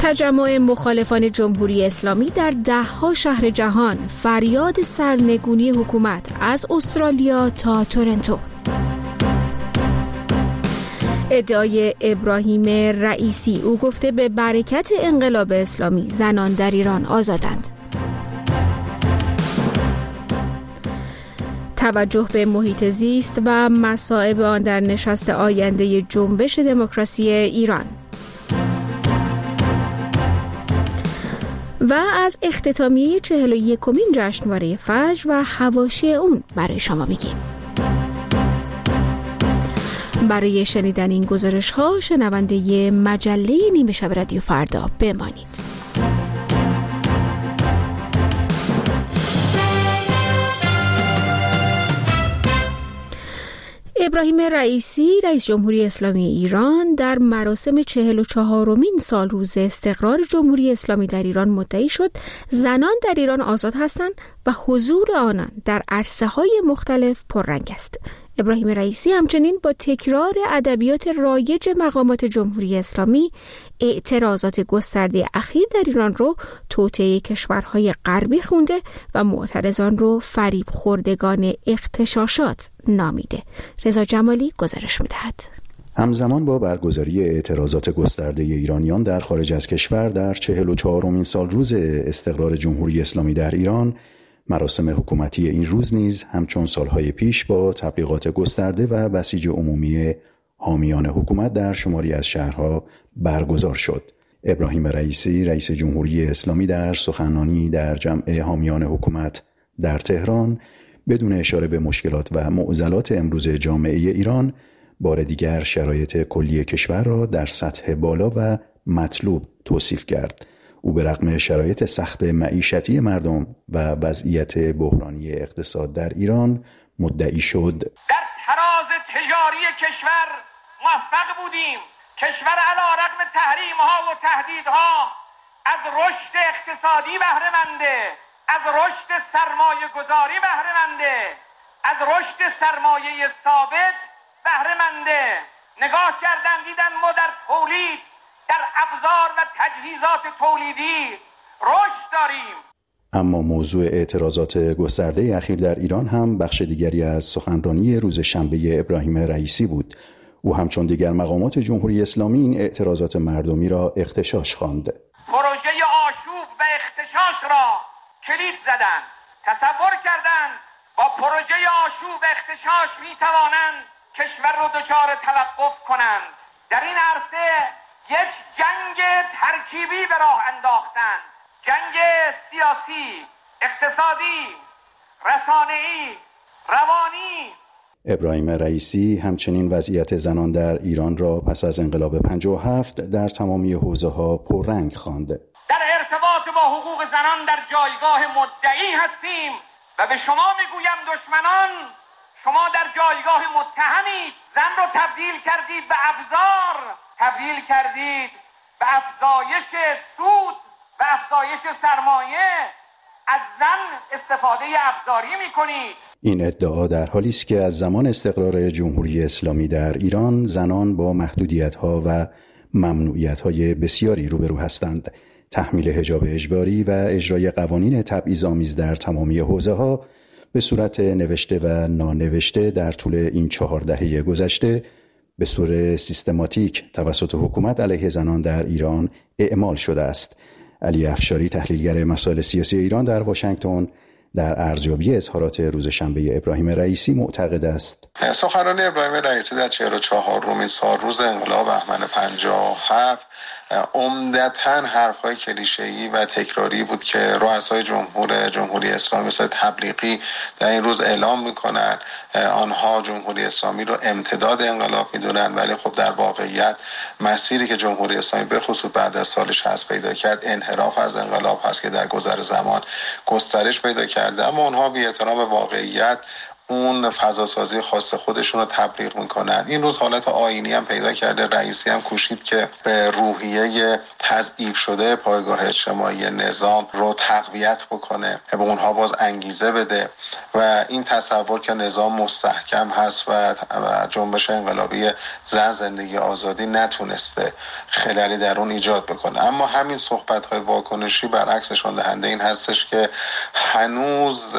تجمع مخالفان جمهوری اسلامی در ده‌ها شهر جهان، فریاد سرنگونی حکومت از استرالیا تا تورنتو. ادعای ابراهیم رئیسی، او گفته به برکت انقلاب اسلامی زنان در ایران آزادند. توجه به محیط زیست و مصائب آن در نشست آینده جنبش دموکراسی ایران. و از اختتامیه 41مین جشنواره فجر و حواشی اون برای شما میگیم. برای شنیدن این گزارش ها شنونده مجله نیمه شب رادیو فردا بمانید. ابراهیم رئیسی، رئیس جمهوری اسلامی ایران، در مراسم 44مین سالروز استقرار جمهوری اسلامی در ایران مدعی شد زنان در ایران آزاد هستند و حضور آنان در عرصه‌های مختلف پررنگ است. ابراهیم رئیسی همچنین با تکرار ادبیات رایج مقامات جمهوری اسلامی اعتراضات گسترده اخیر در ایران رو توطئه کشورهای غربی خونده و معترضان رو فریب خوردگان اغتشاشات نامیده. رضا جمالی گزارش می‌دهد. همزمان با برگزاری اعتراضات گسترده ایرانیان در خارج از کشور در 44مین سالروز استقرار جمهوری اسلامی در ایران، مراسم حکومتی این روز نیز همچون سالهای پیش با تبلیغات گسترده و بسیج عمومی حامیان حکومت در شماری از شهرها برگزار شد. ابراهیم رئیسی، رئیس جمهوری اسلامی، در سخنرانی در جمع حامیان حکومت در تهران بدون اشاره به مشکلات و معضلات امروز جامعه ایران، بار دیگر شرایط کلی کشور را در سطح بالا و مطلوب توصیف کرد. او به رغم شرایط سخت معیشتی مردم و وضعیت بحرانی اقتصاد در ایران مدعی شد در تراز تجاری کشور موفق بودیم. کشور علی رغم تحریم‌ها و تهدیدها از رشد اقتصادی بهره منده، از رشد سرمایه گذاری بهره منده، از رشد سرمایه ثابت بهره منده. نگاه کردن دیدن ما در تولید، در ابزار و تجهیزات تولیدی رشد داریم. اما موضوع اعتراضات گسترده اخیر در ایران هم بخش دیگری از سخنرانی روز شنبه ابراهیم رئیسی بود. او همچون دیگر مقامات جمهوری اسلامی این اعتراضات مردمی را اغتشاش خواند. پروژه آشوب و اغتشاش را کلید زدند. تصور کردند با پروژه آشوب و اغتشاش میتوانند کشور را دچار توقف کنند. در این عرصه یک جنگ ترکیبی به راه انداختند. جنگ سیاسی، اقتصادی، رسانه‌ای، روانی. ابراهیم رئیسی همچنین وضعیت زنان در ایران را پس از انقلاب 57 در تمامی حوزه‌ها پررنگ خواند. در ارتباط با حقوق زنان در جایگاه مدعی هستیم و به شما میگویم دشمنان، شما در جایگاه متهمید. زن رو تبدیل کردید به ابزار، تبدیل کردید به افزایش سود و افزایش سرمایه. از زن استفاده ابزاری میکنید. این ادعا در حالی است که از زمان استقرار جمهوری اسلامی در ایران زنان با محدودیت‌ها و ممنوعیت‌های بسیاری روبرو هستند. تحمیل حجاب اجباری و اجرای قوانین تبعیض‌آمیز در تمامی حوزه‌ها به صورت نوشته و نانوشته در طول این 4 دهه گذشته به صورت سیستماتیک توسط حکومت علیه زنان در ایران اعمال شده است. علی افشاری، تحلیلگر مسائل سیاسی ایران در واشنگتن، در ارزیابی اظهارات روز شنبه ابراهیم رئیسی معتقد است سخنرانی ابراهیم رئیسی در 44مین سالروز انقلاب بهمن 57 عمدتاً حرف‌های کلیشه‌ای و تکراری بود که رؤسای جمهوری اسلامی مثل تبلیغی در این روز اعلام می‌کنند آنها جمهوری اسلامی رو امتداد انقلاب می‌دونن، ولی خب در واقعیت مسیری که جمهوری اسلامی به خصوص بعد از سال 60 پیدا کرد انحراف از انقلاب هست که در گذر زمان گسترش پیدا کرده. اما آنها بی احترام واقعیت اون فضاسازی خاص خودشون رو تبلیغ میکنن. این روز حالت آیینی هم پیدا کرده. رئیسی هم کوشید که به روحیه تضعیف شده پایگاه اجتماعی نظام رو تقویت بکنه، به اونها باز انگیزه بده و این تصور که نظام مستحکم هست و جنبش انقلابی زن زندگی آزادی نتونسته خلالی در اون ایجاد بکنه. اما همین صحبت‌های واکنشی برعکس نشون دهنده این هستش که هنوز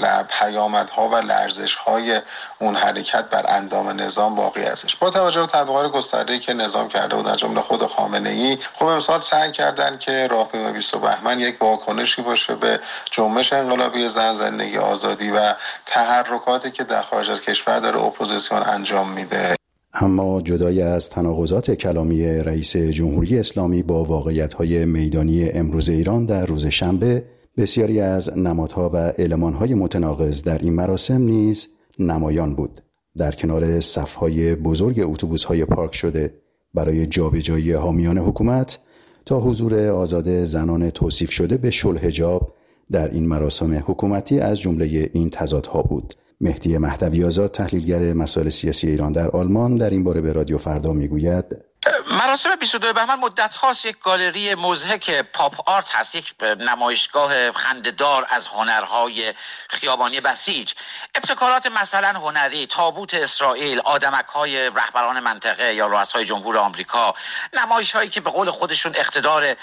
پیامدها و لرزش‌های اون حرکت بر اندام نظام باقی هستش. با توجه به تبلیغات گسترده‌ای که نظام کرده بود از جمله خود خامنه‌ای، خب امسال سعی کردن که راهپیمایی 20 بهمن یک واکنشی باشه به جنبش انقلابی زن زندگی آزادی و تحرکاتی که در خارج از کشور داره اپوزیسیون انجام میده. اما جدای از تناقضات کلامی رئیس جمهوری اسلامی با واقعیت‌های میدانی امروز ایران در روز شنبه، بسیاری از نمادها و المان‌های متناقض در این مراسم نیز نمایان بود. در کنار صف‌های بزرگ اتوبوس‌های پارک شده برای جابجایی حامیان حکومت تا حضور آزاد زنان توصیف شده به شلحجاب در این مراسم حکومتی از جمله این تضادها بود. مهدی مهدوی آزاد، تحلیلگر مسائل سیاسی ایران در آلمان، در این باره به رادیو فردا میگوید: مراسم 22 بهمن مدت هاست یک گالری مضحک پاپ آرت هست، یک نمایشگاه خنده‌دار از هنرهای خیابانی بسیج، ابتکارات مثلا هنری، تابوت اسرائیل، آدمک‌های رهبران منطقه یا رؤسای جمهور آمریکا، نمایش‌هایی که به قول خودشون اقتدار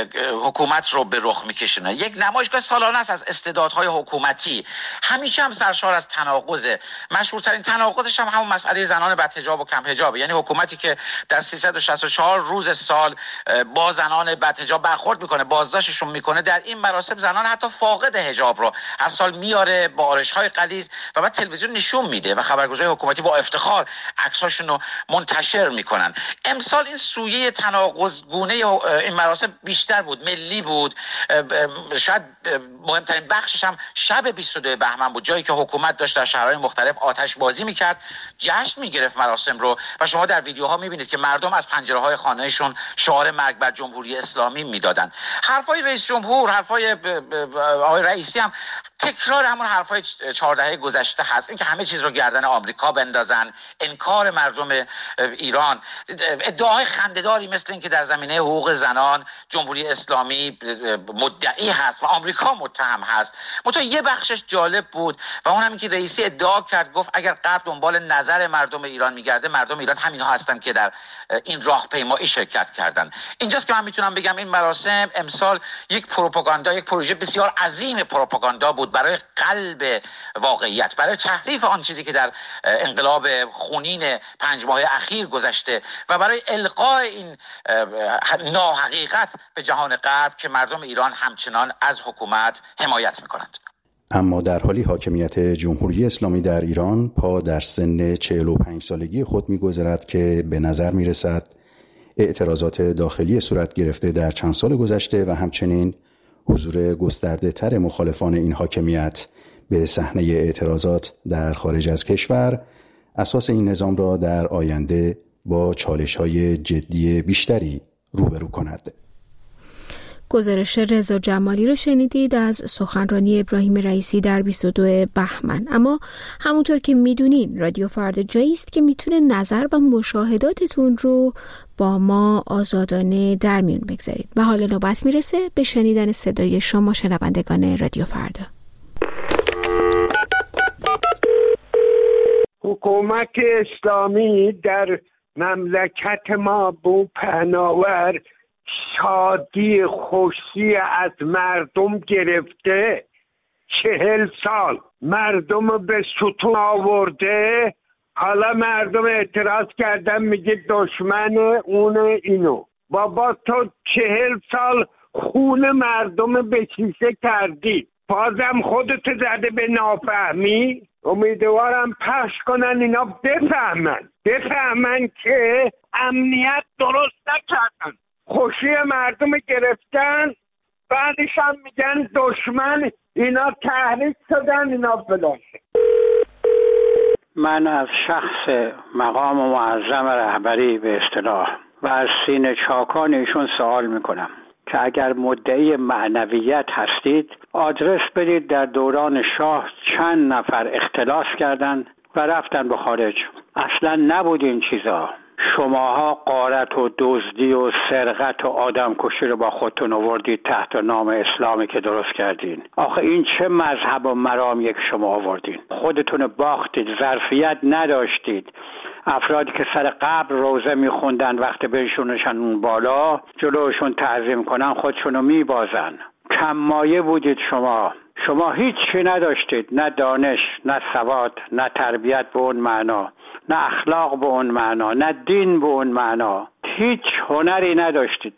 حکومت رو به رخ می‌کشونه. یک نمایشگاه سالانه است از استعدادهای حکومتی، همیشه هم سرشار از تناقض. مشهورترین تناقضش هم همون مسئله زنان بدحجاب و کم حجاب، یعنی حکومتی که در 364 روز سال با زنان بدحجاب برخورد میکنه، بازداشتشون میکنه، در این مراسم زنان حتی فاقد حجاب رو هر سال میاره با آرایش‌های غلیظ و بعد تلویزیون نشون میده و خبرگزاری حکومتی با افتخار عکساشون رو منتشر میکنن. امسال این سویه تناقض گونه این مراسم بیشتر بود، ملی بود. شاید مهمترین بخشش هم شب 22 بهمن بود، جایی که حکومت داشت در شهرهای مختلف آتش بازی میکرد، جشن میگرفت مراسم رو و شما در ویدیوها میبینید که مردم از پنجره‌های خانه‌شون شعار مرگ بر جمهوری اسلامی میدادن. حرفای رئیس جمهور، حرفای آقای رئیسی هم تکرار همون حرفای 4 دهه گذشته هست، اینکه همه چیز رو گردن آمریکا بندازن، انکار مردم ایران، ادعاهای خنده‌داری مثل اینکه در زمینه حقوق زنان جمهوری اسلامی مدعی هست و آمریکا متهم هست. منتها یه بخشش جالب بود و اون هم که رئیسی ادعا کرد، گفت اگر غرب دنبال نظر مردم ایران میگرده، مردم ایران همینها هستن که در این راهپیمایی شرکت کردن. اینجاست که من میتونم بگم این مراسم امسال یک پروپاگاندا، یک پروژه بسیار عظیم پروپاگاندا بود برای قلب واقعیت، برای تحریف آن چیزی که در انقلاب خونین 5 ماه اخیر گذشته و برای القای این ناحقیقت به جهان غرب که مردم ایران همچنان از حکومت حمایت میکنند. اما در حالی حاکمیت جمهوری اسلامی در ایران پا در سن 45 سالگی خود می‌گذارد که به نظر می‌رسد اعتراضات داخلی صورت گرفته در چند سال گذشته و همچنین حضور گسترده‌تر مخالفان این حاکمیت به صحنه اعتراضات در خارج از کشور اساس این نظام را در آینده با چالش‌های جدی بیشتری روبرو کند. گزارش رضا جمالی رو شنیدید از سخنرانی ابراهیم رئیسی در 22 بهمن. اما همونطور که میدونین رادیو فردا جایی است که میتونه نظر و مشاهداتتون رو با ما آزادانه در میون بگذارید و حالا نوبت میرسه به شنیدن صدای شما شنوندگان رادیو فردا. حکومت اسلامی در مملکت ما بو پهناور شادی خوشی از مردم گرفته، 40 سال مردم به ستون آورده. حالا مردم اعتراض کردن میگه دشمن اون اینو. بابا تو 40 سال خون مردم به شیشه کردی، بازم خودت زده به نافهمی. امیدوارم پخش کنن اینا بفهمن که امنیت درست نکردن، خوشی مردم گرفتن، بعدش هم میگن دشمن، اینا تحریک شدن، اینا فلان. من از شخص مقام معظم رهبری به اصطلاح و از سینه چاکان ایشون سوال میکنم که اگر مدعی معنویت هستید آدرس بدید در دوران شاه چند نفر اختلاس کردند و رفتن به خارج. اصلا نبود این چیزا. شماها غارت و دزدی و سرقت و آدم کشی رو با خودتون آوردید تحت نام اسلامی که درست کردین. آخه این چه مذهب و مرامیه که شما آوردین؟ خودتون باختید، ظرفیت نداشتید. افرادی که سر قبر روزه میخوندن وقتی بهشونشن اون بالا جلوشون تعظیم کنن خودشونو میبازن. کم مایه بودید شما هیچ چی نداشتید، نه دانش، نه سواد، نه تربیت به اون معنا، نه اخلاق به اون معنا، نه دین به اون معنا، هیچ هنری نداشتید.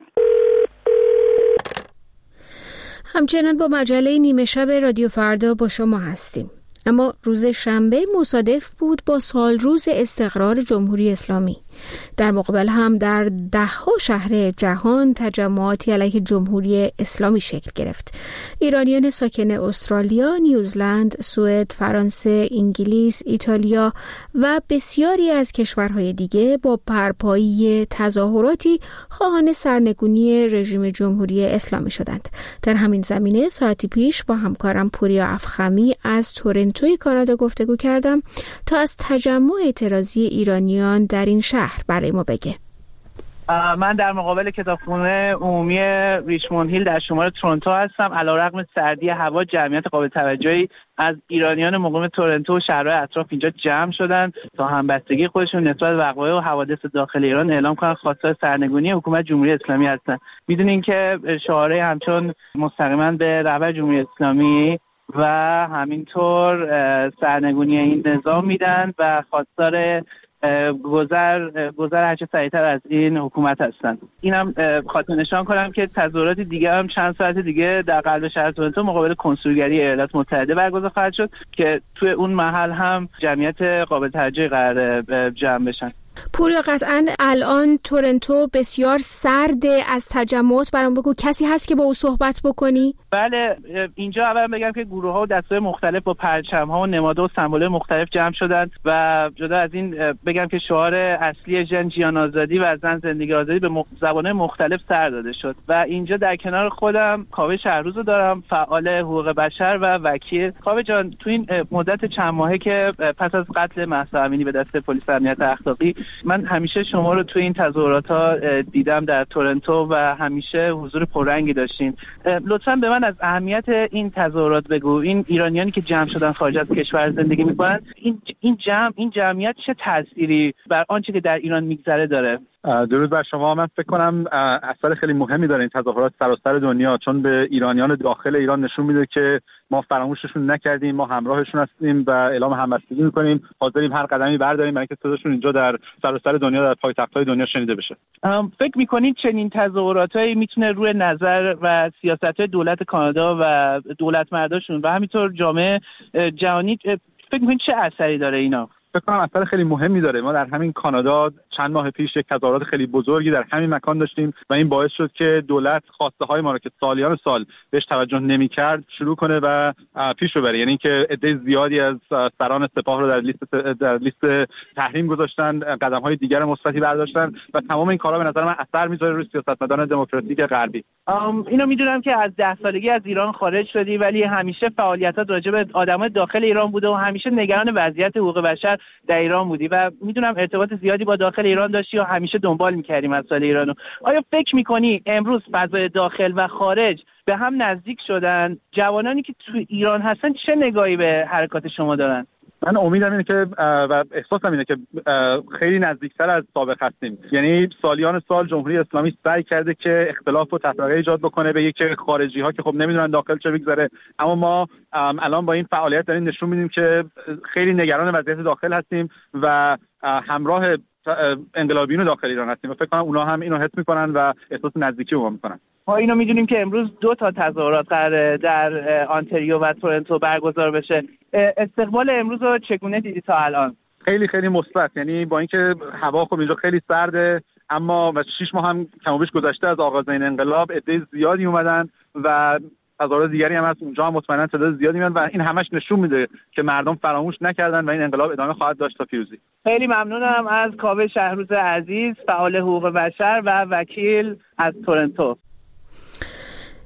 همچنان با مجله نیمه شب رادیو فردا با شما هستیم. اما روز شنبه مصادف بود با سالروز استقرار جمهوری اسلامی. در مقابل هم در ده‌ها شهر جهان تجمعاتی علیه جمهوری اسلامی شکل گرفت. ایرانیان ساکن استرالیا، نیوزلند، سوئد، فرانسه، انگلیس، ایتالیا و بسیاری از کشورهای دیگه با برپایی تظاهراتی خواهان سرنگونی رژیم جمهوری اسلامی شدند. در همین زمینه ساعتی پیش با همکارم پوریا افخمی از تورنتوی کانادا گفتگو کردم تا از تجمع اعتراضی ایرانیان در این شهر برای ما بگه. من در مقابل کتابخانه عمومی ریچموند هیل در شمال تورنتو هستم. علیرغم سردی هوا جمعیت قابل توجهی از ایرانیان مقیم تورنتو و شهرهای اطراف اینجا جمع شدن تا همبستگی خودشون نسبت به وقایع و حوادث داخل ایران اعلام کنن خواستار سرنگونی حکومت جمهوری اسلامی هستن. میدونین که شعارهای همچون مستقیما به رهبر جمهوری اسلامی و همینطور سرنگونی این نظام میدن و خواستار گذر هرچه سریعتر از این حکومت هستند. اینم خاطر نشان کنم که تظاهرات دیگه هم چند ساعت دیگه در قلب شهر تورنتو مقابل کنسولگری ایالات متحده برگزار خواهد شد که توی اون محل هم جمعیت قابل توجهی قرار جمع بشن. پوریا، قطعا الان تورنتو بسیار سرده. از تجمعات برام بگو، کسی هست که با او صحبت بکنی؟ بله، اینجا اول بگم که گروه‌ها و دسته‌های مختلف با پرچم‌ها و نمادها و سمبول‌های مختلف جمع شدند و جدا از این بگم که شعار اصلی ژن جیان آزادی و زن زندگی آزادی به زبان‌های مختلف سر داده شد و اینجا در کنار خودم کاوه شهروزو دارم، فعال حقوق بشر و وکیل. کاوه جان، تو این مدت چند ماهه که پس از قتل مهسا امینی به دست پلیس امنیت اخلاقی، من همیشه شما رو توی این تظاهرات‌ها دیدم در تورنتو و همیشه حضور پررنگی داشتین. لطفاً به من از اهمیت این تظاهرات بگو. این ایرانیانی که جمع شدن خارج از کشور زندگی می‌کنن، این جمعیت چه تأثیری بر آنچه که در ایران میگذره داره؟ درود بر شما. من فکر کنم اثر خیلی مهمی داره این تظاهرات سراسر دنیا، چون به ایرانیان داخل ایران نشون میده که ما فراموششون نکردیم، ما همراهشون هستیم و اعلام همبستگی میکنیم، حاضریم هر قدمی برداریم برای اینکه صداشون اینجا در سراسر دنیا، در پایتخت‌های دنیا شنیده بشه. فکر میکنید چنین تظاهراتایی میتونه روی نظر و سیاست‌های دولت کانادا و دولتمرداشون و همینطور جامعه جهانی فکر میکنید چه اثری داره اینا؟ فکر کنم اثر خیلی مهمی داره. ما در همین کانادا چند ماه پیش یک تظاهرات خیلی بزرگی در همین مکان داشتیم و این باعث شد که دولت خواسته های ما رو که سالیان سال بهش توجه نمی‌کرد شروع کنه و پیش ببره. یعنی اینکه عده زیادی از سران سپاه رو در لیست تحریم گذاشتن، قدم های دیگر مثبتی برداشتن و تمام این کارا به نظر من اثر میذاره روی سیاستمداران دموکراتیک غربی. اینو میدونم که از 10 سالگی از ایران خارج شدی، ولی همیشه فعالیتات راجع به آدمای داخل ایران بوده و همیشه نگران وضعیت حقوق بشر در ایران بودی و میدونم ارتباط زیادی با داخل ایران داشتی و همیشه دنبال می‌کردی مسائل ایرانو. آیا فکر می‌کنی امروز فضای داخل و خارج به هم نزدیک شدن؟ جوانانی که تو ایران هستن چه نگاهی به حرکات شما دارن؟ من امیدم اینه که و احساسم اینه که خیلی نزدیکتر از سابق هستیم. یعنی سالیان سال جمهوری اسلامی سعی کرده که اختلاف و تفرقه ایجاد بکنه، به یک خارجی‌ها که خب نمیدونن داخل چه بگذره، اما ما الان با این فعالیت داریم نشون میدیم که خیلی نگران وضعیت داخل هستیم و همراه انقلابیون داخل ایران هستیم و فکر کنم اونا هم اینو حس میکنن و احساس نزدیکی با میکنن. ما اینو میدونیم که امروز 2 تا تظاهرات قراره در آنتریو و تورنتو برگزار بشه. استقبال امروز رو چگونه دیدی تا الان؟ خیلی خیلی مثبت. یعنی با اینکه هوا خب اینجا خیلی سرده، اما 6 ماه هم کم و بیش گذشته از آغاز این انقلاب، عده زیادی اومدن و تظاهرات دیگری هم هست اونجا، هم مطمئنا تعداد زیادی میان و این همش نشون میده که مردم فراموش نکردن و این انقلاب ادامه خواهد داشت تا پیروزی. خیلی ممنونم از کاوه شهروز عزیز، فعال حقوق بشر و وکیل از تورنتو.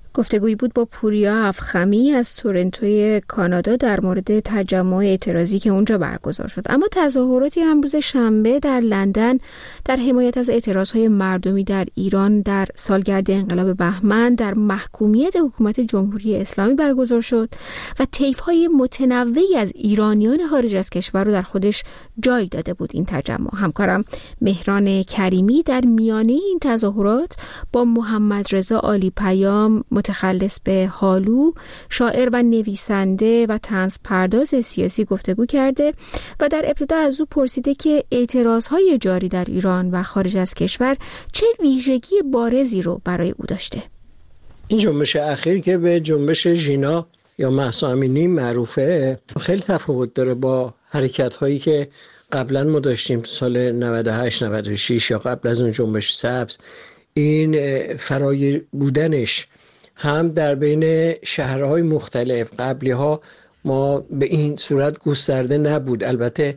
گفتگویی بود با پوریا افخمی از تورنتوی کانادا در مورد تجمع اعتراضی که اونجا برگزار شد. اما تظاهراتی هم روز شنبه در لندن در حمایت از اعتراضهای مردمی در ایران در سالگرد انقلاب بهمن در محکومیت حکومت جمهوری اسلامی برگزار شد و طیف‌های متنوعی از ایرانیان خارج از کشور رو در خودش جای داده بود. این تجمع همکارم مهران کریمی در میانه این تظاهرات با محمد رضا عالی پیام، متخلص به هالو، شاعر و نویسنده و طنز پرداز سیاسی گفتگو کرده و در ابتدا از او پرسیده که اعتراضهای جاری در ایران و خارج از کشور چه ویژگی بارزی رو برای او داشته. این جنبش اخیر که به جنبش ژینا یا مهسا امینی معروفه خیلی تفاوت داره با حرکت‌هایی که قبلا ما داشتیم سال 98 96 یا قبل از اون جنبش سبز. این فرای بودنش هم در بین شهرهای مختلف، قبلی ها ما به این صورت گسترده نبود. البته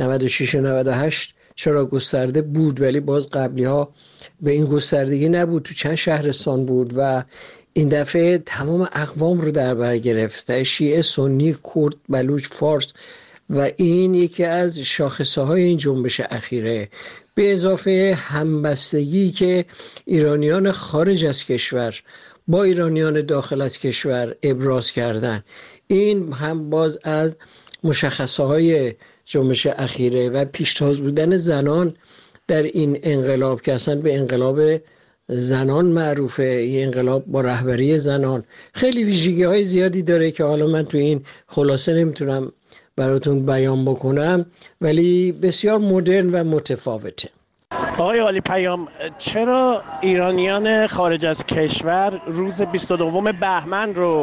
96 و 98 چرا گسترده بود، ولی باز قبلی ها به این گستردگی نبود، تو چند شهرستان بود و این دفعه تمام اقوام رو در بر گرفت، شیعه، سنی، کرد، بلوچ، فارس و این یکی از شاخصه های این جنبش اخیره. به اضافه همبستگی که ایرانیان خارج از کشور با ایرانیان داخل از کشور ابراز کردن، این هم باز از مشخصه های جنبش اخیره و پیشتاز بودن زنان در این انقلاب که اصلا به انقلاب زنان معروفه. این انقلاب با رهبری زنان خیلی ویژگی های زیادی داره که حالا من تو این خلاصه نمیتونم براتون بیان بکنم، ولی بسیار مدرن و متفاوته. آقای عالی پیام، چرا ایرانیان خارج از کشور روز 22 بهمن رو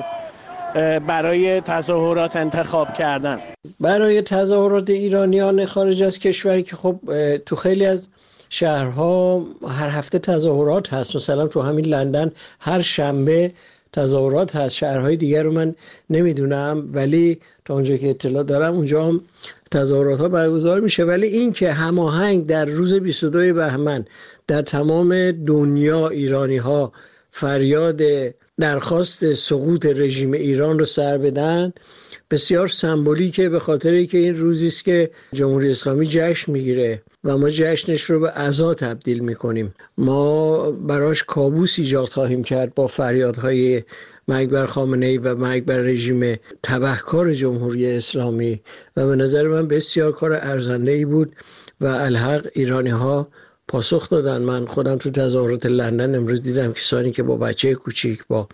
برای تظاهرات انتخاب کردن؟ برای تظاهرات ایرانیان خارج از کشور که خب تو خیلی از شهرها هر هفته تظاهرات هست، مثلا تو همین لندن هر شنبه تظاهرات هست. شهرهای دیگر رو من نمیدونم، ولی تا اونجا که اطلاع دارم اونجا هم تظاهرات ها برگزار میشه. ولی این که هماهنگ در روز 22 بهمن در تمام دنیا ایرانی ها فریاد درخواست سقوط رژیم ایران رو سر بدن بسیار سمبولیکه، به خاطر اینکه این روزی است که جمهوری اسلامی جشن میگیره و ما جشنش رو به عزا تبدیل میکنیم. ما براش کابوس ایجاد خواهیم کرد با فریادهای مرگ بر خامنه‌ای و مرگ بر رژیم تبهکار جمهوری اسلامی و به نظر من بسیار کار ارزنده‌ای بود و الحق ایرانی ها پاسخ دادن. من خودم تو تظاهرات لندن امروز دیدم کسانی که با بچه کوچیک، با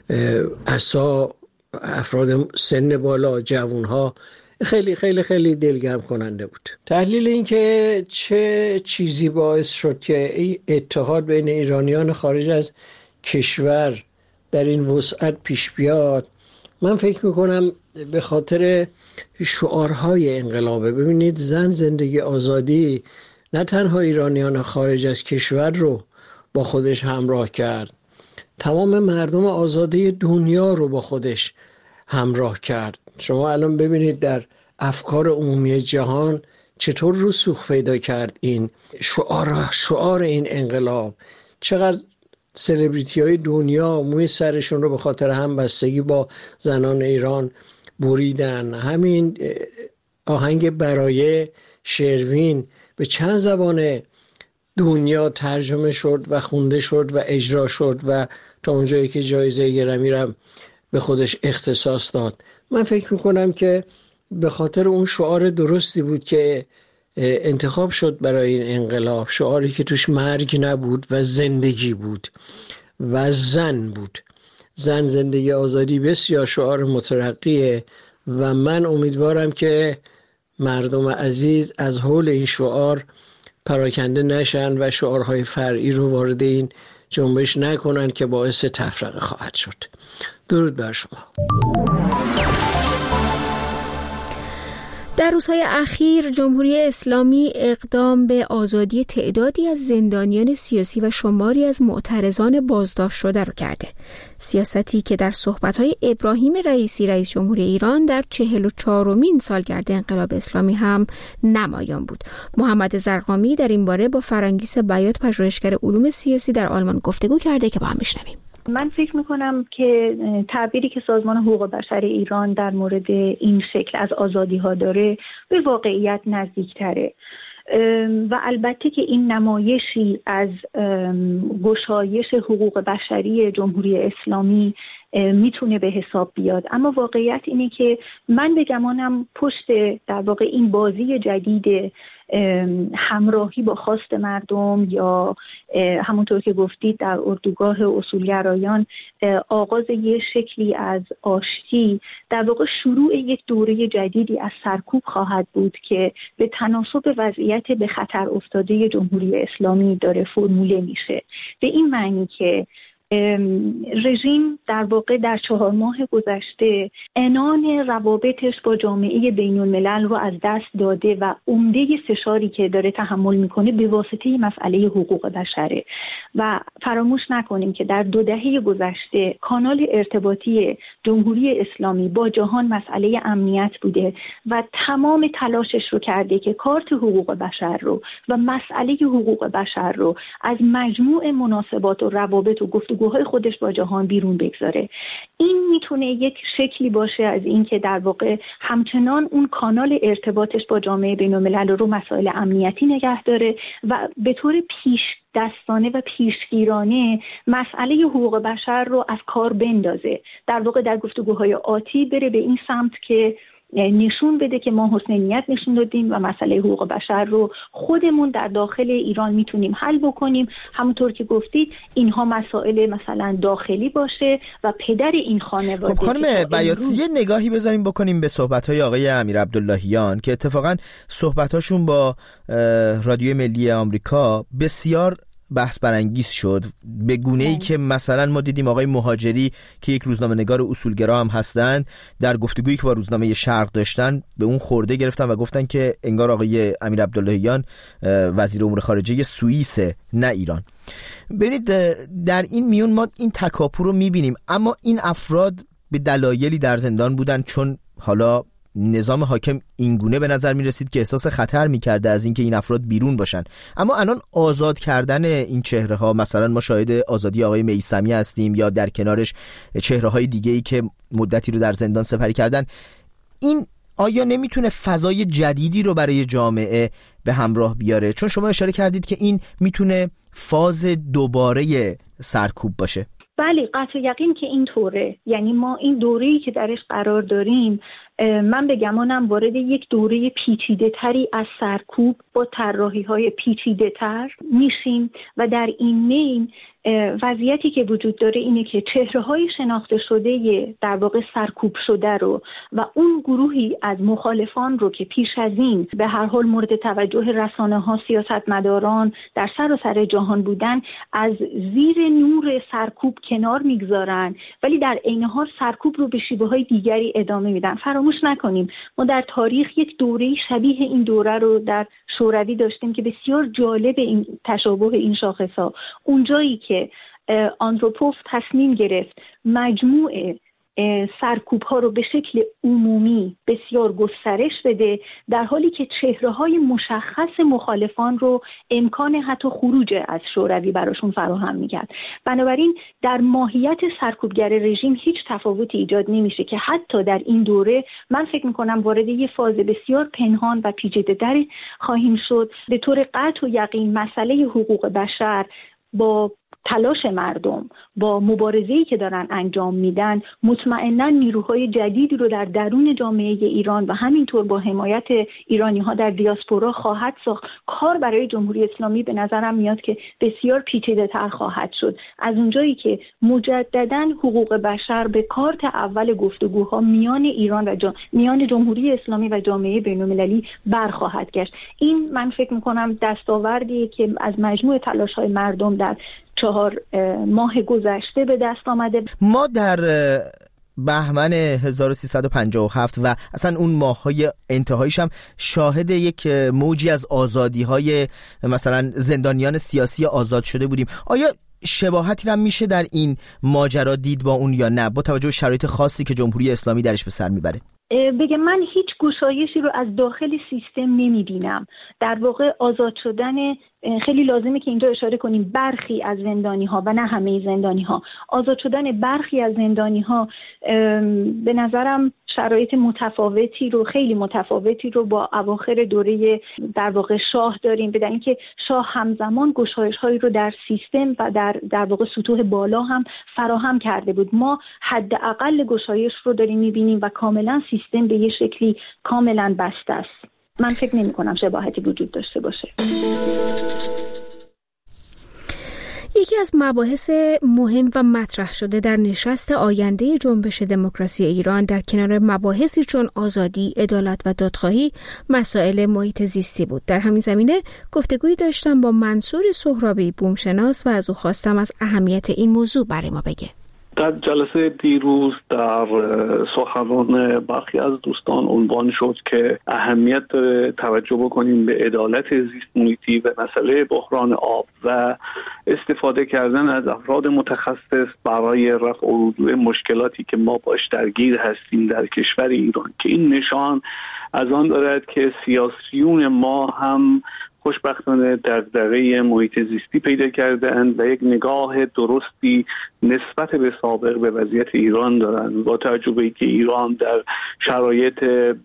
عصا، افراد سن بالا، جوانها، خیلی خیلی خیلی دلگرم کننده بود. تحلیل این که چه چیزی باعث شد که اتحاد بین ایرانیان خارج از کشور در این وسعت پیش بیاد، من فکر میکنم به خاطر شعارهای انقلابه. ببینید، زن، زندگی، آزادی نه تنها ایرانیان خارج از کشور رو با خودش همراه کرد، تمام مردم آزاده دنیا رو با خودش همراه کرد. شما الان ببینید در افکار عمومی جهان چطور رسوخ پیدا کرد این شعار این انقلاب. چقدر سلبریتی های دنیا موی سرشون رو به خاطر همبستگی با زنان ایران بریدن. همین آهنگ برای شروین به چند زبان دنیا ترجمه شد و خونده شد و اجرا شد و تا اونجایی که جایزه گرمی رو به خودش اختصاص داد. من فکر میکنم که به خاطر اون شعار درستی بود که انتخاب شد برای این انقلاب، شعاری که توش مرگ نبود و زندگی بود و زن بود. زن، زندگی، آزادی بسیار شعار مترقیه و من امیدوارم که مردم عزیز از حول این شعار پراکنده نشن و شعارهای فرعی رو وارد این جنبش نکنن که باعث تفرقه خواهد شد. درود بر شما. در روزهای اخیر جمهوری اسلامی اقدام به آزادی تعدادی از زندانیان سیاسی و شماری از معترضان بازداشت شده رو کرده. سیاستی که در صحبت‌های ابراهیم رئیسی رئیس جمهوری ایران در 44مین سالگرد انقلاب اسلامی هم نمایان بود. محمد زرقامی در این باره با فرانگیس بیات، پژوهشگر علوم سیاسی در آلمان گفتگو کرده که با هم میشنویم. من فکر میکنم که تعبیری که سازمان حقوق بشر ایران در مورد این شکل از آزادی ها داره به واقعیت نزدیکتره و البته که این نمایشی از گشایش حقوق بشری جمهوری اسلامی میتونه به حساب بیاد، اما واقعیت اینه که من به گمانم پشت در واقع این بازی جدید همراهی با خواست مردم یا همونطور که گفتید در اردوگاه اصولگرایان آغاز یه شکلی از آشتی، در واقع شروع یک دوره جدیدی از سرکوب خواهد بود که به تناسب وضعیت به خطر افتاده جمهوری اسلامی داره فرموله میشه، به این معنی که رژیم در واقع در 4 ماه گذشته عنان روابطش با جامعه بین الملل رو از دست داده و عمده فشاری که داره تحمل میکنه به واسطه مسئله حقوق بشره و فراموش نکنیم که در 2 دهه گذشته کانال ارتباطی جمهوری اسلامی با جهان مسئله امنیت بوده و تمام تلاشش رو کرده که کارت حقوق بشر رو و مسئله حقوق بشر رو از مجموع مناسبات و روابط و گفتگوهای خودش با جهان بیرون بگذاره. این میتونه یک شکلی باشه از این که در واقع همچنان اون کانال ارتباطش با جامعه بین الملل رو مسائل امنیتی نگه داره و به طور پیش دستانه و پیشگیرانه مسئله حقوق بشر رو از کار بندازه، در واقع در گفتگوهای آتی بره به این سمت که نشون بده که ما حسن نیت نشون دادیم و مسئله حقوق بشر رو خودمون در داخل ایران میتونیم حل بکنیم. همونطور که گفتید اینها مسائل مثلا داخلی باشه و پدر این خانواده. خب خانم بیات یه نگاهی بذاریم بکنیم به صحبت‌های آقای امیر عبداللهیان که اتفاقا صحبت‌هاشون با رادیو ملی آمریکا بسیار بحث برانگیز شد، به گونه‌ای که مثلا ما دیدیم آقای مهاجری که یک روزنامه‌نگار اصولگرا هم هستند در گفتگویی که با روزنامه شرق داشتن به اون خورده گرفتن و گفتن که انگار آقای امیر عبداللهیان وزیر امور خارجه سوئیس نه ایران. ببینید در این میون ما این تکاپو رو می‌بینیم، اما این افراد به دلایلی در زندان بودن چون حالا نظام حاکم اینگونه به نظر می رسید که احساس خطر می کرده از اینکه این افراد بیرون باشن. اما الان آزاد کردن این چهره ها، مثلا ما شاهد آزادی آقای میثمی هستیم یا در کنارش چهره های دیگه ای که مدتی رو در زندان سپری کردن، این آیا نمیتونه فضای جدیدی رو برای جامعه به همراه بیاره؟ چون شما اشاره کردید که این میتونه فاز دوباره سرکوب باشه. بله قطع یقین که این طوره، یعنی ما این دوره‌ای که درش قرار داریم من به گمانم وارد یک دوره پیچیده تری از سرکوب با طراحی‌های پیچیده تر میشیم و در این بین وضعیتی که وجود داره اینه که چهره‌های شناخته شده در واقع سرکوب شده رو و اون گروهی از مخالفان رو که پیش از این به هر حال مورد توجه رسانه‌ها، سیاستمداران در سراسر جهان بودن، از زیر نور سرکوب کنار میگذارن ولی در عین حال سرکوب رو به شیوه‌های دیگری ادامه میدن. فراموش نکنیم ما در تاریخ یک دوره شبیه این دوره رو در شوروی داشتیم که بسیار جالب این تشابه این شاخص‌ها، اونجایی که آندروپوف تصمیم گرفت مجموع سرکوب ها رو به شکل عمومی بسیار گسترش بده، در حالی که چهره‌های مشخص مخالفان رو امکان حتی خروج از شوروی براشون فراهم می‌کرد. بنابراین در ماهیت سرکوبگر رژیم هیچ تفاوتی ایجاد نمیشه که حتی در این دوره من فکر می‌کنم وارد یه فاز بسیار پنهان و پیچیده‌تری خواهیم شد. به طور قطع و یقین مسئله حقوق بشر با تلاش مردم، با مبارزه‌ای که دارن انجام میدن، مطمئناً نیروهای جدیدی رو در درون جامعه ایران و همینطور با حمایت ایرانی‌ها در دیاسپورا خواهد ساخت. کار برای جمهوری اسلامی به نظرم میاد که بسیار پیچیده‌تر خواهد شد. از اونجایی که مجدداً حقوق بشر به کارت اول گفتگوها میان ایران و میان جمهوری اسلامی و جامعه بین‌المللی برخواهد گشت. این من فکر می‌کنم دستاوردیه که از مجموع تلاش‌های مردم در 4 ماه گذشته به دست آمده. ما در بهمن 1357 و اصلا اون ماه‌های انتهایش هم شاهد یک موجی از آزادی‌های مثلا زندانیان سیاسی آزاد شده بودیم. آیا شباهتی هم میشه در این ماجرا دید با اون یا نه، با توجه به شرایط خاصی که جمهوری اسلامی درش به سر میبره؟ بگم من هیچ گشایشی رو از داخل سیستم نمیبینم. در واقع آزاد شدن، خیلی لازمه که اینجا اشاره کنیم، برخی از زندانی ها و نه همه زندانی ها، آزاد شدن برخی از زندانی ها به نظرم شرایط خیلی متفاوتی رو با اواخر دوره در واقع شاه داریم، بدن اینکه شاه همزمان گشایش هایی رو در سیستم و در واقع سطوح بالا هم فراهم کرده بود. ما حداقل گشایش رو داریم میبینیم و کاملا سیستم به یه شکلی کاملا بسته است. من فکر نمی کنم شباهتی وجود داشته باشه. یکی از مباحث مهم و مطرح شده در نشست آینده جنبش دموکراسی ایران در کنار مباحثی چون آزادی، عدالت و دادخواهی، مسائل محیط زیستی بود. در همین زمینه گفتگویی داشتم با منصور سهرابی، بومشناس، و از او خواستم از اهمیت این موضوع برای ما بگه. در جلسه دیروز در سخنان برخی از دوستان عنوان شد که اهمیت داره توجه بکنیم به عدالت زیست محیطی و مسئله بحران آب و استفاده کردن از افراد متخصص برای رفع الرجوع مشکلاتی که ما باش درگیر هستیم در کشور ایران، که این نشان از آن دارد که سیاسیون ما هم خوشبختانه دغدغه محیط زیستی پیدا کرده‌اند و یک نگاه درستی نسبت به سابق به وضعیت ایران دارند. با توجه به اینکه ایران در شرایط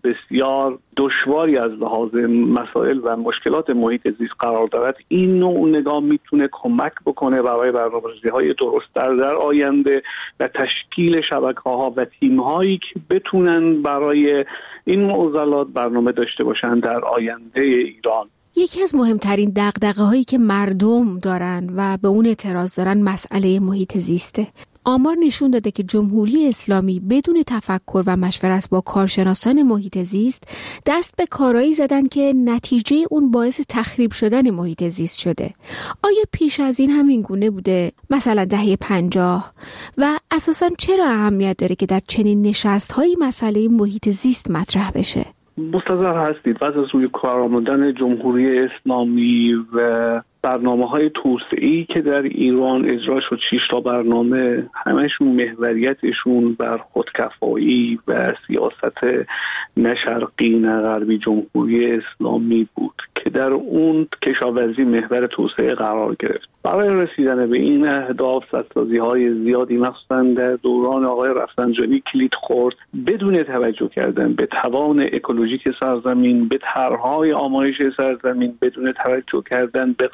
بسیار دشواری از لحاظ مسائل و مشکلات محیط زیست قرار دارد، این نوع نگاه میتونه کمک بکنه برای برنامه‌ریزی‌های درست‌تر در آینده و تشکیل شبکه‌ها و تیم‌هایی که بتونن برای این معضلات برنامه داشته باشند در آینده ایران. یکی از مهمترین دغدغه‌هایی که مردم دارن و به اون اعتراض دارن مسئله محیط زیسته. آمار نشون داده که جمهوری اسلامی بدون تفکر و مشورت با کارشناسان محیط زیست دست به کارایی زدن که نتیجه اون باعث تخریب شدن محیط زیست شده. آیا پیش از این همین گونه بوده؟ مثلا دهه 50؟ و اساساً چرا اهمیت داره که در چنین نشست‌هایی مسئله محیط زیست مطرح بشه؟ مستظر هستید پس از روی کار آمدن جمهوری اسلامی و برنامه‌های توسعه‌ای که در ایران اجرا شد، 6 تا برنامه، همشون محوریتشون بر خودکفایی و سیاست نه شرقی نه غربی جمهوری اسلامی بود که در اون کشاورزی محور توسعه قرار گرفت. برای رسیدن به این اهداف سدسازی‌های زیادی مخصوصاً در دوران آقای رفسنجانی کلید خورد، بدون توجه کردن به توان اکولوژیک سرزمین، به طرح‌های آمایش سرزمین، بدون توجه کردن به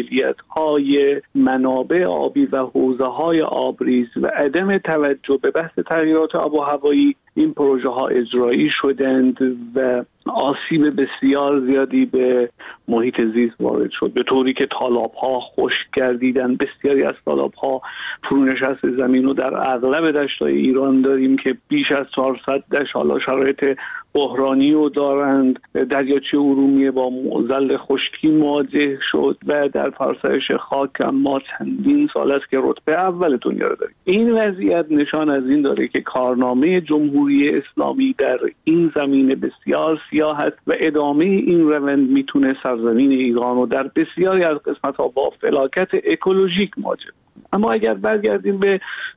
قابلیت‌های منابع آبی و حوزه‌های آبریز و عدم توجه به بحث تغییرات آب و هوایی، این پروژه ها اجرایی شدند و آسیب بسیار زیادی به محیط زیست وارد شد، به طوری که تالاب ها خشک گردیدن. بسیاری از تالاب ها فرونشست زمین رو در اغلب دشت‌های ایران داریم که بیش از 400 دشت حالا شرایط بحرانی رو دارند. دریاچه ارومیه با معضل خشکی مواجه شد و در فرسایش خاک ما چندین سال است که رتبه اول دنیا رو داریم. این وضعیت نشان از این داره که کارنامه جمهوری اسلامی در این زمینه بسیار سیاه است و ادامه این روند میتونه سرزمین ایران رو در بسیاری از قسمت‌ها با فلاکت اکولوژیک مواجه. اما اگر برگردیم به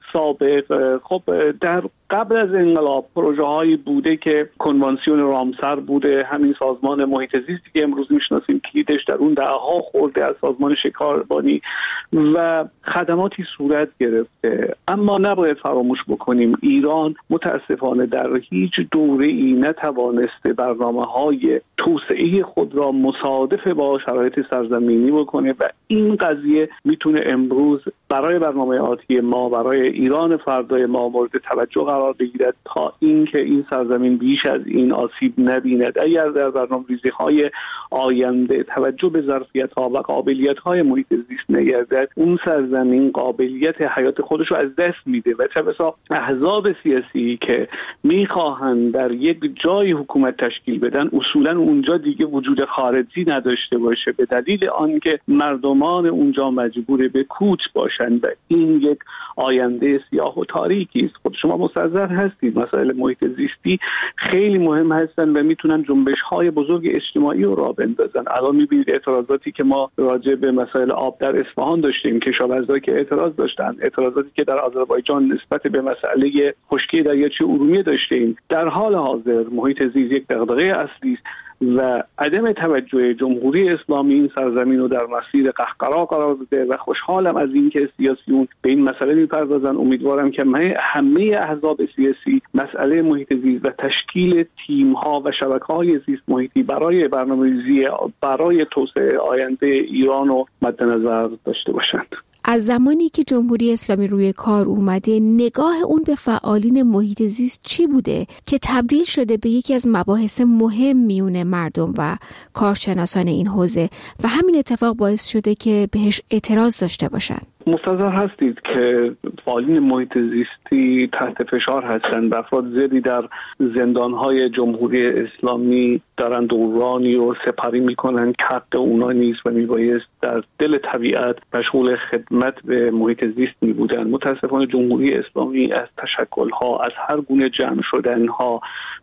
سابق، خب در قبل از انقلاب پروژه هایی بوده که کنوانسیون رامسر بوده، همین سازمان محیط زیستی که امروز میشناسیم کلیدش در اون دهها خورده از سازمان شکاربانی و خدماتی صورت گرفته. اما نباید فراموش بکنیم ایران متاسفانه در هیچ دوره‌ای نتوانسته برنامه‌های توسعه خود را مصادف با شرایط سرزمینی بکنه و این قضیه میتونه امروز برای برنامه آتی ما، برای ایران فردای ما مورد توجه قرار بگیرد تا اینکه این سرزمین بیش از این آسیب نبیند. اگر در برنامه‌ریزی‌های آینده توجه به ظرفیت‌ها و قابلیت‌های محیط زیست نگردد، اون سرزمین قابلیت حیات خودش رو از دست میده و چه بسا احزاب سیاسی که میخواهند در یک جای حکومت تشکیل بدن اصولاً اونجا دیگه وجود خارجی نداشته باشه به دلیل آنکه مردمان اونجا مجبور به کوچ باشند. هستند و این یک آینده سیاه و تاریکی است. خود شما مستحضر هستید مسائل محیط زیستی خیلی مهم هستند و میتونن جنبش‌های بزرگ اجتماعی رو راه بندازن. الان می‌بینید اعتراضاتی که ما راجع به مسائل آب در اصفهان داشتیم، کشاورزایی که اعتراض داشتن، اعتراضاتی که در آذربایجان نسبت به مسئله خشکی دریاچه ارومیه داشتیم، در حال حاضر محیط زیست یک دغدغه اصلی است و عدم توجه جمهوری اسلامی این سرزمین رو در مسیر قهقرا قرار داده و خوشحالم از اینکه سیاسیون به این مسئله میپردازن. امیدوارم که همه احزاب سیاسی مسئله محیط زیست و تشکیل تیم‌ها و شبکه‌های زیست محیطی برای برنامه‌ریزی برای توسعه آینده ایران رو مد نظر داشته باشند. از زمانی که جمهوری اسلامی روی کار اومده نگاه اون به فعالین محیط زیست چی بوده که تبدیل شده به یکی از مباحث مهم میون مردم و کارشناسان این حوزه و همین اتفاق باعث شده که بهش اعتراض داشته باشن؟ مستحضر هستید که فعالین محیط زیستی تحت فشار هستند. افراد زیادی در زندانهای جمهوری اسلامی دارن دورانی رو سپری میکنن که حق اونا نیست و میبایست در دل طبیعت مشغول خدمت به محیط زیست میبودن. متاسفانه جمهوری اسلامی از تشکلها، از هر گونه جمع شدنها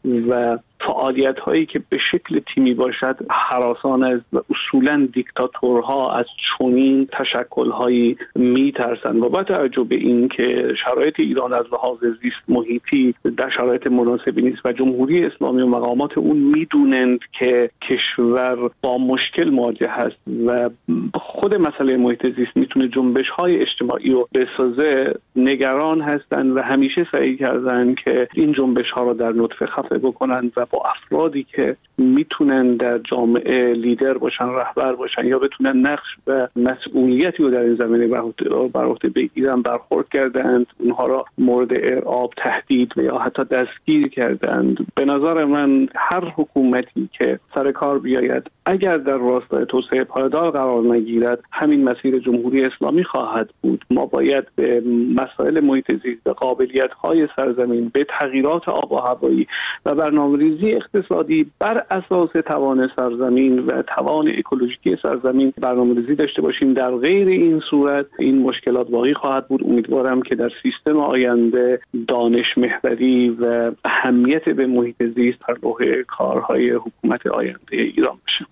و فعالیت هایی که به شکل تیمی باشد هراسان است و اصولا دیکتاتورها از چنین تشکل هایی میترسند و با توجه به این که شرایط ایران از لحاظ زیست محیطی در شرایط مناسبی نیست و جمهوری اسلامی و مقامات اون میدونند که کشور با مشکل مواجه هست و خود مسئله محیط زیست میتونه جنبش های اجتماعی رو بسازه، نگران هستند و همیشه سعی کردند که این جنبش ها رو در نطفه خفه بکنند و با افرادی که میتونن در جامعه لیدر باشن، رهبر باشن یا بتونن نقش و مسئولیتی رو در این زمینه بر عهده بگیرن برخورد کردند، اونها را مورد ارعاب، تهدید و یا حتی دستگیر کردند. به نظر من هر حکومتی که سر کار بیاید اگر در راستای توسعه پایدار قرار نگیرد همین مسیر جمهوری اسلامی خواهد بود. ما باید به مسائل محیط زیست، به قابلیت‌های سرزمین، به تغییرات آب و هوایی و برنامه‌ریزی اقتصادی بر اساس توان سرزمین و توان اکولوژیکی سرزمین برنامه‌ریزی داشته باشیم. در غیر این صورت این مشکلات باقی خواهد بود. امیدوارم که در سیستم آینده دانش محوری و اهمیت به محیط زیست در لوح کارهای حکومت آینده ایران باشه.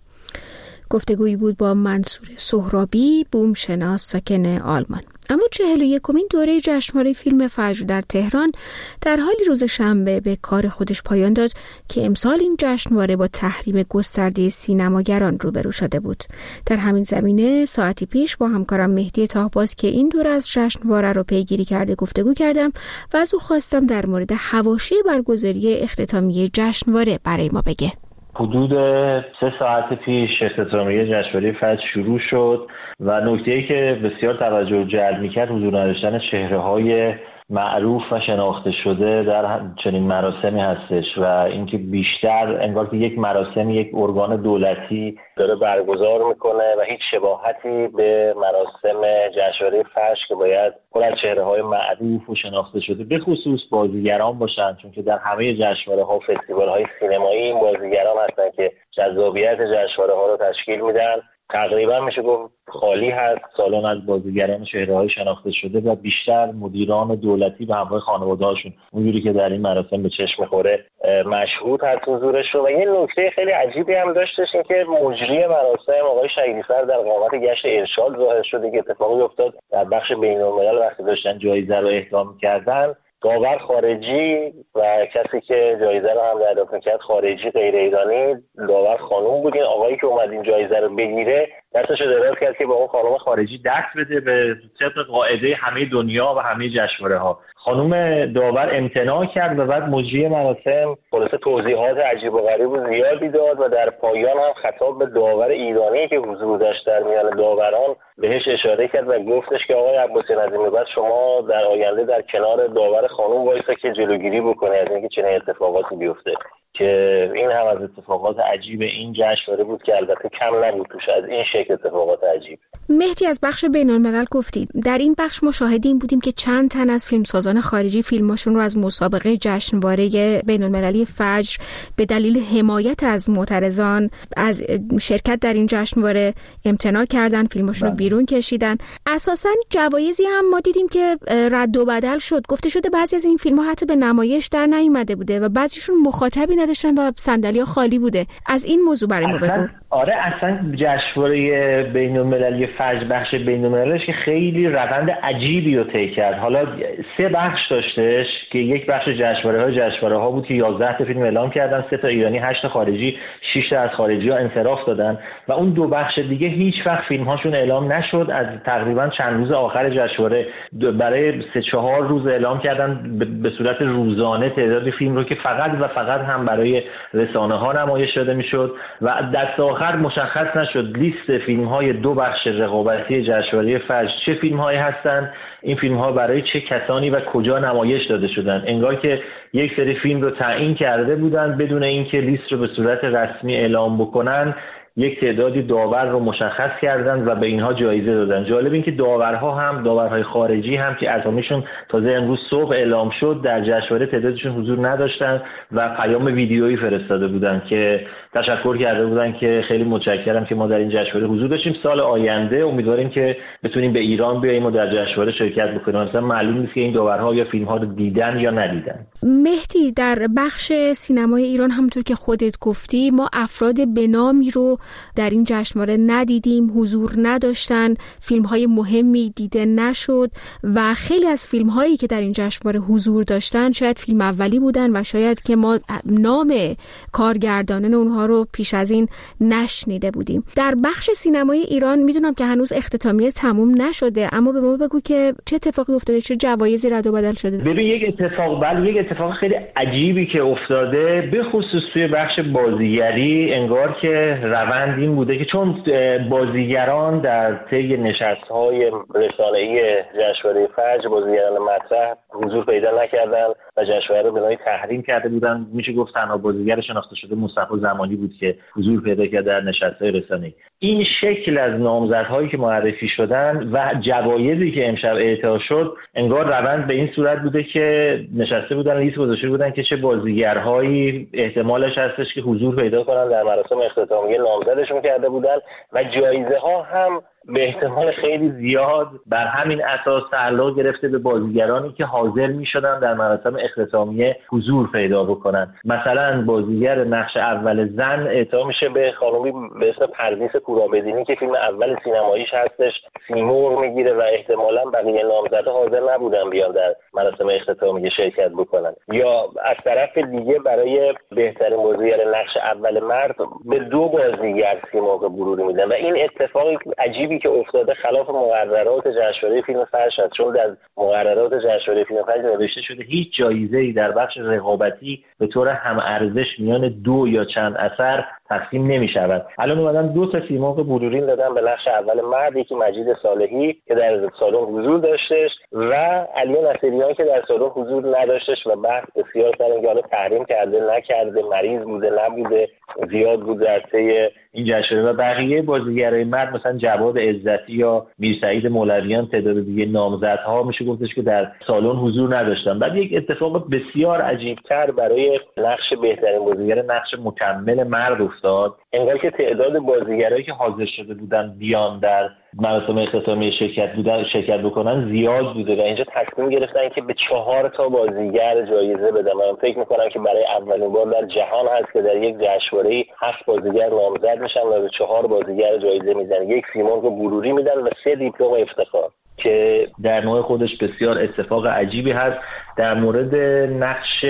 گفتگویی بود با منصور سهرابی، بومشناس ساکن آلمان. اما 41مین دوره جشنواره فیلم فجر در تهران در حالی روز شنبه به کار خودش پایان داد که امسال این جشنواره با تحریم گسترده سینماگران روبرو شده بود. در همین زمینه ساعتی پیش با همکارم مهدی تاهباز که این دوره از جشنواره رو پیگیری کرده گفتگو کردم و از او خواستم در مورد حواشی برگزاری اختتامیه جشنواره برای ما بگه. حدود 3 ساعت پیش اختتامیه جشنواره فجر شروع شد و نکته‌ای که بسیار توجه جلب می‌کرد حضور نداشتن چهره‌های معروف و شناخته شده در چنین مراسمی هستش و اینکه بیشتر انگار که یک مراسم یک ارگان دولتی داره برگزار میکنه و هیچ شباهتی به مراسم جشنواره فجر که باید پر از چهره‌های معروف و شناخته شده به خصوص بازیگران باشن، چون که در همه جشنواره‌ها و فستیوال‌های سینمایی این بازیگران هستن که جذابیت جشنواره‌ها رو تشکیل میدن. تقریبا میشه گفت خالی هست سالن از بازیگران چهره‌های شناخته شده و بیشتر مدیران دولتی به همراه خانواده‌هاشون اونجوری که در این مراسم به چشم می‌خوره مشهود هست حضورشون. و یه نکته خیلی عجیبی هم داشتش این که مجری مراسم آقای شهیدی‌فر در قامت گشت ارشاد ظاهر شده که اتفاقی افتاد در بخش بین‌الملل وقتی داشتن جایزه رو اهدا می‌کردن. داور خارجی و کسی که جایزه رو هم دریافت کرد خارجی غیر ایرانی، داور خانوم بود. این آقایی که اومد این جایزه رو بگیره دستش رو دراز کرد که به اون خانم خارجی دست بده به طبق قاعده همه دنیا و همه جشنواره‌ها. خانم داور امتناع کرد و بعد مجری مراسم خلاصه توضیحات عجیب و غریب و زیادی داد و در پایان هم خطاب به داور ایرانی که حضور داشت در میان داوران بهش اشاره کرد و گفتش که آقای عباسی نظیمی بعد شما در آینده در کنار داور خانم وایسا که جلوگیری بکنه از اینکه چنین اتفاقاتی بیفته. که این هم از اتفاقات عجیب این جشنواره بود که البته کم نبود توش از این شکل اتفاقات عجیب. مهدی از بخش بین‌الملل گفتید. در این بخش مشاهده این بودیم که چند تن از فیلمسازان خارجی فیلماشون رو از مسابقه جشنواره بین‌المللی فجر به دلیل حمایت از معترضان از شرکت در این جشنواره امتناع کردن، فیلماشون رو بیرون کشیدن. اساساً جوایزی هم ما دیدیم که رد و بدل شد. گفته شده بعضی از این فیلم‌ها حتی به نمایش در نیامده بوده و بعضیشون مخاطبی نداشتن و صندلی‌ها خالی بوده. از این موضوع برای ما بگو. آره اصلا جشنواره بین‌المللی فجر بخش بین‌المللیش که خیلی روند عجیبی رو طی کرد. حالا 3 بخش داشتش که یک بخش جشنواره‌ها بود که 11 تا فیلم اعلام کردن، 3 تا ایرانی، 8 تا خارجی، 6 تا از خارجی‌ها انصراف دادن و اون 2 بخش دیگه هیچ وقت فیلم‌هاشون اعلام نشد. از تقریبا چند روز آخر جشنواره برای 3-4 روز اعلام کردن به صورت روزانه تعداد فیلم رو که فقط هم برای رسانه‌ها نمایش داده می‌شد و دست آخر مشخص نشد لیست فیلم‌های 2 بخش رقابتی جشنواره فجر چه فیلم‌هایی هستند، این فیلم‌ها برای چه کسانی و کجا نمایش داده شدن. انگار که یک سری فیلم رو تعیین کرده بودن بدون اینکه لیست رو به صورت رسمی اعلام بکنن، یک تعدادی داور رو مشخص کردند و به اینها جایزه دادن. جالب این که داورهای خارجی هم که اسامیشون تازه امروز صبح اعلام شد در جشنواره تعدادشون حضور نداشتن و پیام ویدیویی فرستاده بودن که تشکر کرده بودن که خیلی متشکرم که ما در این جشنواره حضور داشتیم، سال آینده امیدواریم که بتونیم به ایران بیاییم و در جشنواره شرکت بکنیم. مثلا معلوم نیست که این داورها یا فیلم‌ها رو دیدن یا ندیدن. مهدی، در بخش سینمای ایران همونطور که خودت گفتی ما افراد به نامی رو در این جشنواره ندیدیم، حضور نداشتن، فیلم‌های مهمی دیده نشد و خیلی از فیلم‌هایی که در این جشنواره حضور داشتن شاید فیلم اولی بودن و شاید که ما نام کارگردانان اونها رو پیش از این نشنیده بودیم. در بخش سینمای ایران میدونم که هنوز اختتامیه تموم نشده، اما به ما بگو که چه اتفاقی افتاده، چه جوایزی رد و بدل شده؟ ببین یک اتفاق خیلی عجیبی که افتاده به خصوص توی بخش بازیگری، انگار که روند این بوده که چون بازیگران در طی نشست‌های رسانه‌ای جشنواره فجر بازیگران مطرح حضور پیدا نکردن و جشنواره رو به نوعی تحریم کرده بودن، میشه گفت تنها بازیگر شناخته شده مصطفی زمانی بود که حضور پیدا کرد در نشست‌های رسانه‌ای. این شکل از نامزدهایی که معرفی شدن و جوایزی که امشب اعطا شد، انگار روند به این صورت بوده که نشسته بودن لیست گذاشته بودن که چه بازیگرهایی احتمالش هستش که حضور پیدا کنن در مراسم اختتامیه نامزدشون کرده بودن و جایزه ها هم به احتمال خیلی زیاد بر همین اساس تعلق گرفته به بازیگرانی که حاضر می شدن در مراسم اختتامیه حضور پیدا بکنن. مثلا بازیگر نقش اول زن اعطا میشه به خانومی به اسم پرویز پورابدینی که فیلم اول سینماییش هستش، سیمور میگیره و احتمالاً بقیه نامزده حاضر نبودن بیان در مراسم اختتامیه شرکت بکنن. یا از طرف دیگه برای بهترین بازیگر نقش اول مرد به 2 بازیگر سیمرغ بروری میدن و این اتفاقی عجیبی که افتاده خلاف مقررات جشنواره فیلم فجر است، چون در مقررات جشنواره فیلم فجر نوشته شده هیچ جایزه‌ای در بخش رقابتی به طور هم ارزش میان 2 یا چند اثر تقسیم نمی‌شود. الان اومدن 2 تا سیمرغ بروری دادن به نقش اول مرد، یکی مجید صالحی که در سالن حضور داشتش و علی نصیریان که در سالن حضور نداشتش و بحث بسیار سر اینکه حالا تحریم کرده نکرده، مریض بوده نبوده، زیاد بود در طی این جشنواره. و بقیه بازیگرای مرد مثلا جواد عزتی یا میرسعید مولویان تعداد دیگه نامزدها میشه گفتش که در سالن حضور نداشتن. بعد یک اتفاق بسیار عجیب‌تر برای نقش بهترین بازیگر نقش مکمل مرد افتاد. انگار که تعداد بازیگرایی که حاضر شده بودن بیان در مراسم اختتامیه شرکت بکنن زیاد بوده و اینجا تصمیم گرفتن که به 4 تا بازیگر جایزه بدن. من فکر می‌کنم که برای اولین بار در جهان هست که در یک جشنواره 7 بازیگر نامزد میشن و به 4 بازیگر جایزه میدن، 1 سیمرغ بروری میدن و 3 دیپلم افتخار که در نوع خودش بسیار اتفاق عجیبی هست. در مورد نقش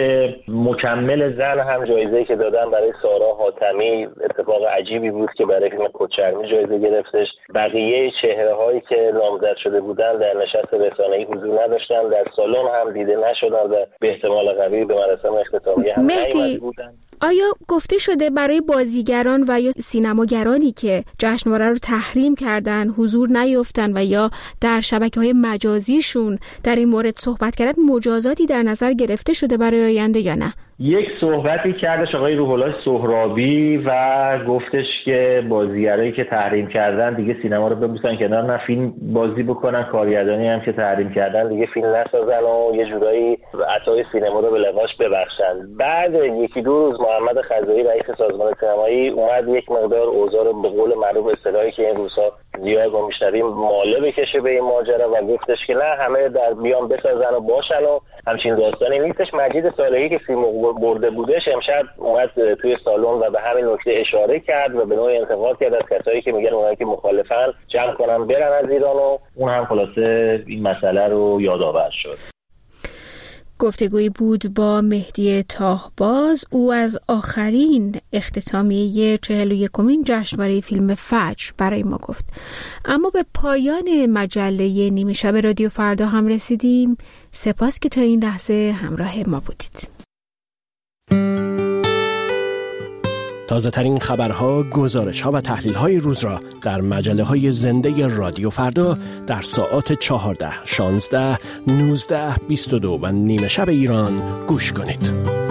مکمل زن هم جایزه‌ای که دادن برای سارا حاتمی اتفاق عجیبی بود که برای فیلم کوچرمی جایزه گرفتش. بقیه چهره‌هایی که نامزد شده بودن در نشست رسانه‌ای حضور نداشتن، در سالن هم دیده نشدن و به احتمال قوی به مراسم اختتامیه هم نیامده بودن. آیا گفته شده برای بازیگران و یا سینماگرانی که جشنواره رو تحریم کردن حضور نیافتن و یا در شبکه‌های مجازیشون در این مورد صحبت کردن، مجازاتی در نظر گرفته شده برای آینده یا نه؟ یک صحبتی کردش آقای روح الله سهرابی و گفتش که بازیگرایی که تحریم کردن دیگه سینما رو ببوسن کنار، نه فیلم بازی بکنن، کارگردانی هم که تحریم کردن دیگه فیلم نسازن و یه جورایی عطای سینما رو به لباش ببخشن. بعد یکی دو روز محمد خزایی رئیس سازمان سینمایی اومد یک مقدار اوضاع رو به قول معروف اصطلاحی که این روزها زیاد ما میشنویم ماله بکشه به این ماجرا و گفتش که نه همه در بیان بسازن و باشن و همچین داستانی نیستش. مجید صالحی که فیلم برده بودش امشب اومد توی سالن و به همین نکته اشاره کرد و به نوعی انتقاد کرد از کسایی که میگن اونایی که مخالفن جمع کنن برن از ایران و اون هم خلاصه این مسئله رو یادآور شد. گفتگویی بود با مهدی تاهباز. او از آخرین اختتامیه 41مین جشنواره فیلم فجر برای ما گفت. اما به پایان مجله نیمه شب رادیو فردا هم رسیدیم. سپاس که تا این لحظه همراه ما بودید. تازه ترین خبرها، گزارش‌ها و تحلیل‌های روز را در مجله‌های زنده رادیو فردا در ساعات 14، 16، 19، 22 و نیمه شب ایران گوش کنید.